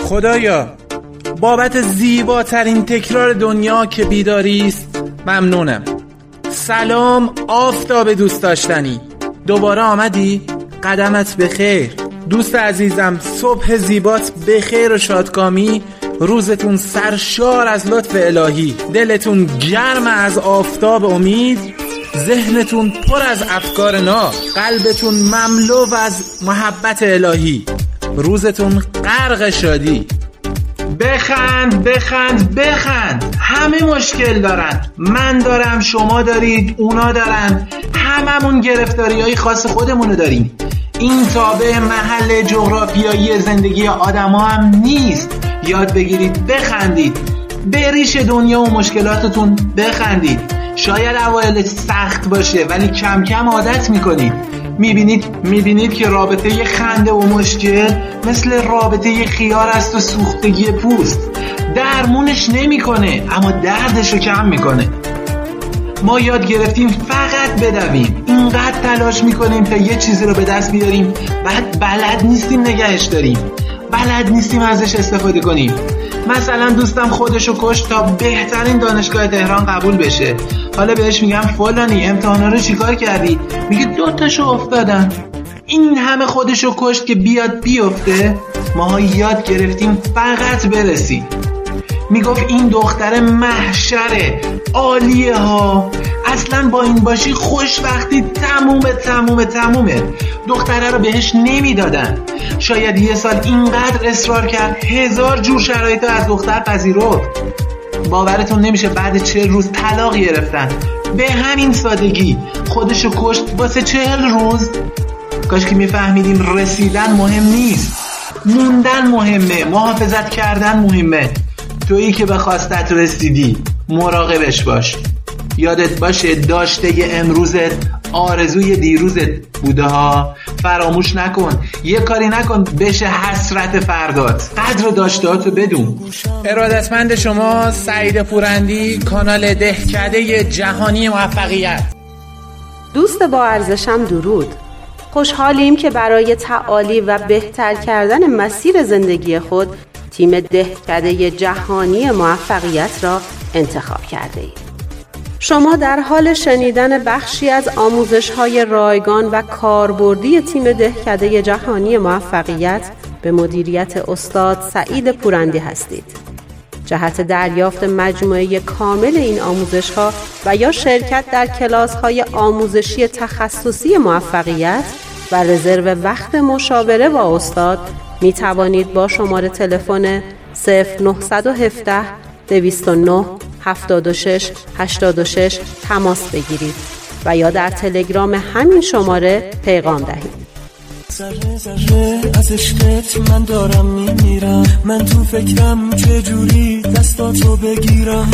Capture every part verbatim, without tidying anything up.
خدایا بابت زیباترین تکرار دنیا که بیداری است ممنونم. سلام آفتاب دوست داشتنی، دوباره آمدی؟ قدمت بخیر دوست عزیزم. صبح زیبات بخیر و شادکامی، روزتون سرشار از لطف الهی، دلتون گرم از آفتاب امید، ذهنتون پر از افکار ناب، قلبتون مملو از محبت الهی، روزتون غرق شادی. بخند بخند بخند. همه مشکل دارن، من دارم، شما دارید، اونا دارن، هممون گرفتاری های خاص خودمونو داریم. این تابع محل جغرافیایی زندگی آدم ها هم نیست. یاد بگیرید بخندید، به ریش دنیا و مشکلاتتون بخندید. شاید اوایل سخت باشه ولی کم کم عادت میکنید. میبینید میبینید که رابطه ی خنده و مشکل مثل رابطه ی خیار است و سوختگی پوست. درمونش نمیکنه اما دردشو کم میکنه. ما یاد گرفتیم فقط بدویم، اینقدر تلاش میکنیم تا یه چیزی رو به دست بیاریم، بعد بلد نیستیم نگهش داریم، بلد نیستیم ازش استفاده کنیم. مثلا دوستم خودشو کشت تا بهترین دانشگاه تهران قبول بشه. حالا بهش میگم فلانی امتحانا رو چیکار کردی؟ میگه دو تاشو افتادن. این همه خودشو کشت که بیاد بیفته. ما یاد گرفتیم فقط برسیم. میگفت این دختر محشره، عالیه ها، اصلا با این باشی خوشبختی تمومه تمومه تمومه. دختره رو بهش نمیدادن. شاید یه سال اینقدر اصرار کرد هزار جور شرایط از دختر پذیرفت. باورتون نمیشه بعد چهل روز طلاق گرفتن. به همین سادگی خودشو کشت واسه چهل روز. کاش که میفهمیدیم رسیدن مهم نیست، موندن مهمه، محافظت کردن مهمه. تویی که به خواستت رسیدی مراقبش باش. یادت باشه داشته ی امروزت آرزوی دیروزت بوده ها. فراموش نکن، یه کاری نکن بشه حسرت فردات. قدر داشتهاتو بدون. ارادتمند شما سعید پورندی، کانال دهکده جهانی موفقیت. دوست با ارزشم درود. خوشحالیم که برای تعالی و بهتر کردن مسیر زندگی خود تیم دهکده جهانی موفقیت را انتخاب کرده اید. شما در حال شنیدن بخشی از آموزش‌های رایگان و کاربردی تیم دهکده جهانی موفقیت به مدیریت استاد سعید پورندی هستید. جهت دریافت مجموعه کامل این آموزش‌ها و یا شرکت در کلاس‌های آموزشی تخصصی موفقیت و رزرو وقت مشاوره با استاد می توانید با شماره تلفن صفر نه یک هفت دویست و نه هفتاد و شش هشتاد و شش تماس بگیرید و یا در تلگرام همین شماره پیغام دهید. ذره ذره از عشقت من دارم میمیرم، من تو فکرم چجوری دستاتو بگیرم.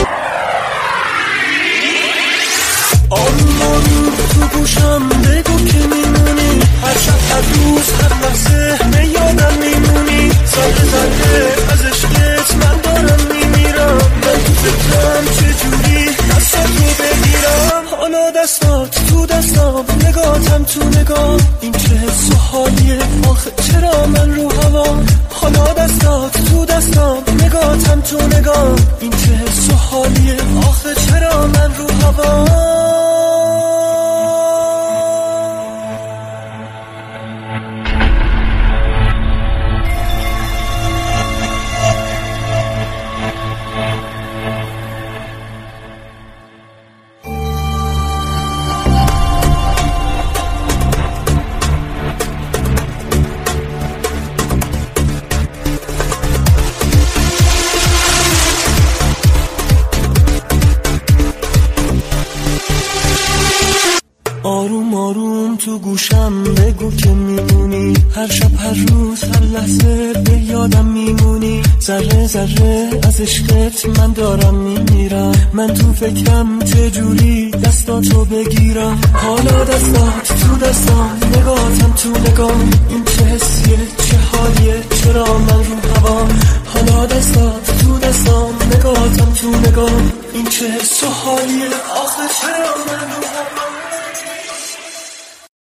آروم آروم تو گوشم بگو که میمونی، هر شب هر روز هر لحظه میادم میمونی. ذره ذره از عشقت من دارم میمیرم، من تو فکرم چجوری دستاتو بگیرم. حالا دستات تو دستام، نگاتم تو نگام، این چه حس و حالیه آخه چرا من رو هوا. حالا دستات تو دستام، نگاتم تو نگام، این چه حس و حالیه آخه چرا من رو هوا. آروم آروم تو گوشم بگو که میمونی، هر شب هر روز هر لحظه به یادم میمونی. ذره ذره از عشقت من دارم میمیرم، من تو فکرم چجوری دستاتو بگیرم. حالا دستات تو دستام، نگاتم تو نگام، این چه حسیه چه حالیه چرا من رو هوا. حالا دستات تو دستام، نگاتم تو نگام، این چه حس و حالیه آخه چرا